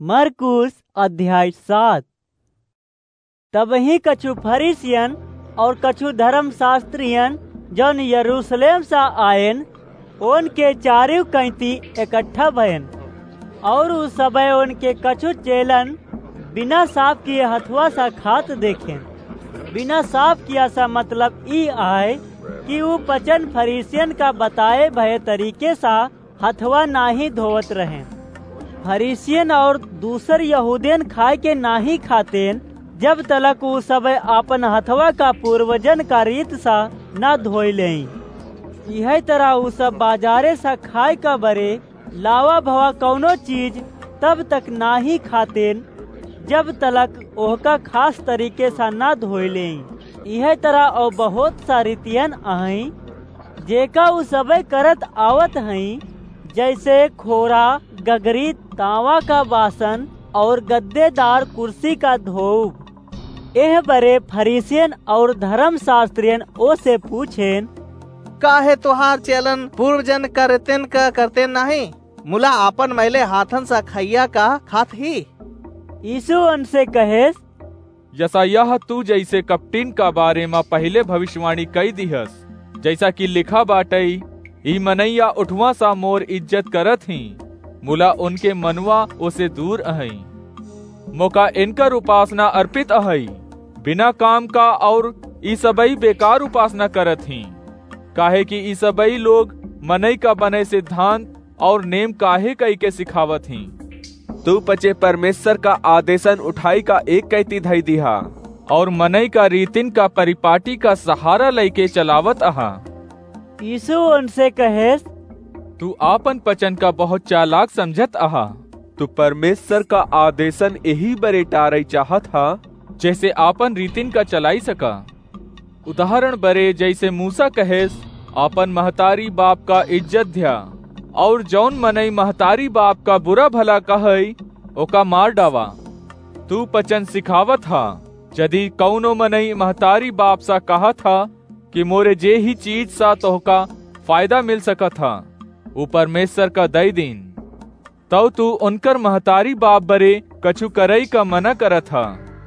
मरकुस अध्याय 7। तबही कछु फरीसियन और कछु धर्म शास्त्रियन जौन यरूशलेम सा आयन उनके चारिव कैंती इकट्ठा भयन। और उ सबे उनके कछु चेलन बिना साफ किए हथुआ सा खात देखें। बिना साफ किया सा मतलब ई आए कि वो पचन फरीसियन का बताए भय तरीके सा हथुआ नाही धोवत रहें। फरीसियन और दूसर यहूदियन खाए के नाही खातेन जब तलक वो सब आपन हथवा का पूर्वजन का रीत सा न धोई लें। यह तरह वो सब बाजारे सा खाए का बरे लावा भवा कौनो चीज तब तक नाही खातेन जब तलक ओहका खास तरीके सा न धोई लें। यह तरह और बहुत सा रीतियन आई जेका वो सब करत आवत हई, जैसे खोरा, गगरी, तांवा का बासन और गद्देदार कुर्सी का धोब। एह बरे फरीसियन और धर्म शास्त्रियन ओ से पूछेन, काहे तुहार चलन पूर्वजन करतेन का करते नहीं? मुला आपन मैले हाथन सा खैया का खात ही। यीशु उनसे कहेस, यशायाह तू जैसे कपटीन का बारे में पहले भविष्यवाणी कई दिहस, जैसा कि लिखा बाटई ई मनैया उठवा सा मोर इज्जत करत ही, मुला उनके मनवा उसे दूर अहई। मोका इनकर उपासना अर्पित अहई, बिना काम का और ई सबई बेकार उपासना करत ही। काहे कि ई सबई लोग मनई का बने सिद्धांत और नेम काहे कई के सिखावत ही। तू पचे परमेश्वर का आदेशन उठाई का एक कैती धई दिहा और मनई का रीतिन का परिपाटी का सहारा लेके चलावत अहा। यीशु उनसे कहेस, तू आपन पचन का बहुत चालाक समझत अहा। तू परमेश्वर का आदेशन यही बरे टारई चाहत हा, जैसे आपन रीतिन का चलाई सका। उदाहरण बरे जैसे मूसा कहेस, आपन महतारी बाप का इज्जत ध्या, और जौन मनई महतारी बाप का बुरा भला कहई ओका मार डावा। तू पचन सिखावत हा, यदि कौनो मनई महतारी बाप सा कहा था कि मोरे जे ही चीज सा तोहका फायदा मिल सकत था, वो परमेश्वर का दई दिन, तो तू उनकर महतारी बाप बरे कछु करई का मना करत था।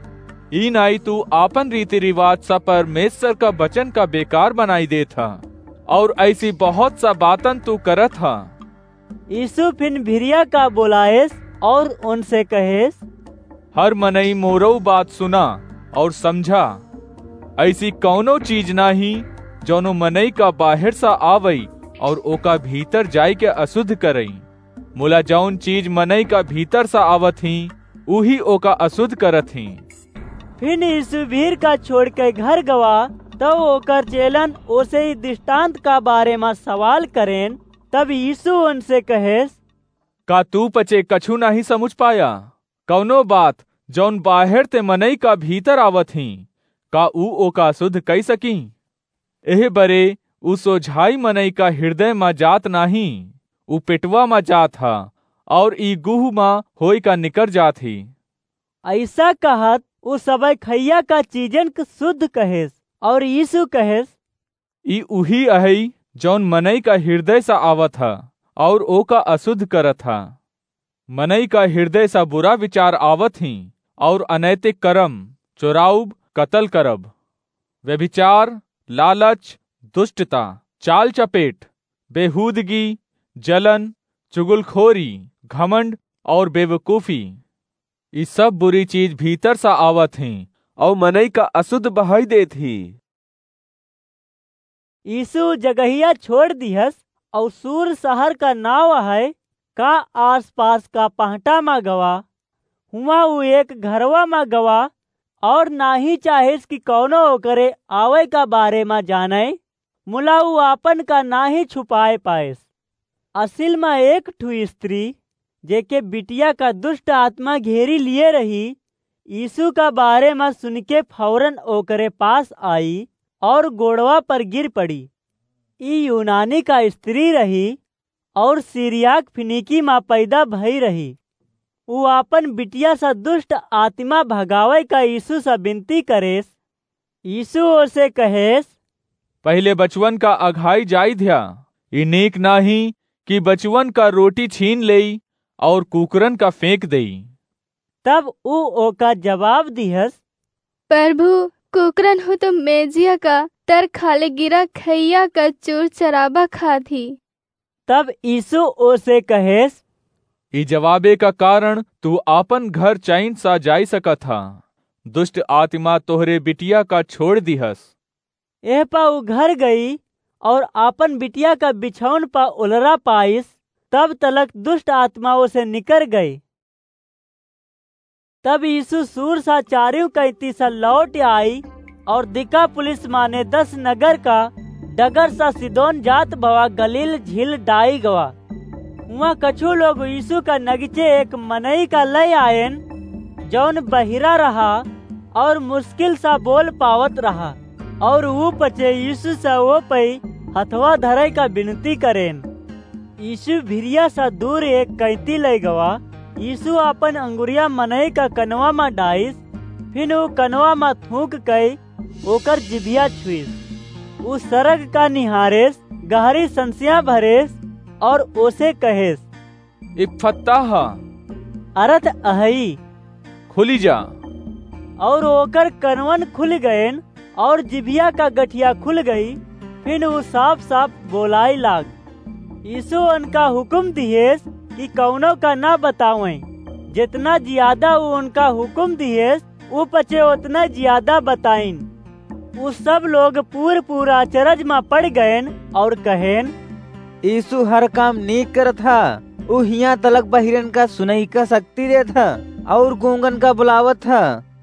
ई नाई तू आपन रीति रिवाज सा परमेश्वर का वचन का बेकार बनाई दे था, और ऐसी बहुत सा बातन तू करत था। यीशु फिर भिरिया का बोलाएस और उनसे कहेस, हर मनई मोरो बात सुना और समझा। ऐसी कौनो चीज नाही जौनो मनई का बाहर सा आवई और ओका भीतर जाय के अशुद्ध करई। मुला जौन चीज मनई का भीतर सा आवत ही उही ओका अशुद्ध करत ही। फिर यीशु भीड़ का छोड़ के घर गवा, तो ओकर चेलन ओसे ही दृष्टांत का बारे में सवाल करेन। तब यीशु उनसे कहेस, का तू पचे कछु नहीं समझ पाया? कौनो बात जौन बाहर ते मनई का भीतर आवत ही, का ऊ ओका शुद्ध कई सकी? एह बरे ऊ सोझाई मनई का हृदय मा जात नाही, ऊ पेटवा मा जात हा, और ई गुह मा होई का निकर जात ही। ऐसा कहत ऊ सब खैया का चीजन के शुद्ध कहेस। और यीशु कहेस, ई उही अहई जौन मनई का हृदय सा आवत हा और ओका अशुद्ध करत हा। मनई का हृदय सा बुरा विचार आवत ही, और अनैतिक कर्म, चोराउब, कत्ल करब, व्यभिचार, लालच, दुष्टता, चाल चपेट, बेहूदगी, जलन, चुगलखोरी, घमंड और बेवकूफी। ये सब बुरी चीज भीतर सा आवत हैं और मनई का अशुद्ध बहाई देत ही। यीशु जगहिया छोड़ दिहस और सूर शहर का नाव है का आसपास का पहटा मा गवा। हुआ वो एक घरवा मा गवा और ना ही चाहेस कि कौनो ओकरे आवे का बारे में जाने। मुला वो आपन का ना ही छुपाए पाएस। असिल में एक ठू स्त्री जेके बिटिया का दुष्ट आत्मा घेरी लिए रही, यीशु का बारे में सुन के फौरन ओकरे पास आई और गोड़वा पर गिर पड़ी। ई यूनानी का स्त्री रही और सीरियाक फिनिकी में पैदा भई रही। वो आपन बिटिया सा दुष्ट आत्मा भगावे का यीशु सा विनती करेस। यीशु उसे कहेस, पहले बचवन का अघाई जाई ध्या। ई नीक नाही कि बचवन का रोटी छीन लेई और कुकरन का फेंक देई। तब ऊ ओका जवाब दिहस, प्रभु कुकरन हो तो मेजिया का तर खाले गिरा खैया का चूर चराबा खा थी। तब यीशु ओसे कहेस, ई जवाबे का कारण तू आपन घर चैन सा जाई सका था। दुष्ट आत्मा तोहरे बिटिया का छोड़ दिहस। एह पा ऊ घर गई और आपन बिटिया का बिछौन पा उलरा पाइस। तब तलक दुष्ट आत्माओं से निकर गई। तब यीशु सूर सा चारियों कैती सा लौट आई और दिका पुलिस माने 10 नगर का डगर सा सिदोन जात भवा गलील झील डाई गवा। वहाँ कछु लोग यीशु का नगीचे एक मनई का लय आयन जौन बहिरा रहा और मुश्किल सा बोल पावत रहा और वो पचे यीशु सा वो पई हथवा धरे का विनती करेन। यीशु भिरिया सा दूर एक कैती ले गवा। यीशु अपन अंगुरिया मनई का कनवा में डाइस, फिर वो कनवा में थूक कई ओकर जिभिया छुईस। वो सरग का निहारेस, गहरी संसिया भरेस और ओसे कहेस, इफ्फत्ताह, अरथ अहई, खुली जा। और ओकर कनवन खुल गयन और जिभिया का गठिया खुल गई। फिर वो साफ साफ बोलाई लाग। यीशु उनका हुक्म दिएस कि कौनो का ना बतावें। जितना ज्यादा वो उनका हुक्म दिएस वो पचे उतना ज्यादा बताइन। वो सब लोग पूरा अचरज में पड़ गयन और कहेन, यीशु हर काम नीक करत था। वो हिया तलक बहिरन का सुनई का शक्ति दे था और गूंगन का बुलावत था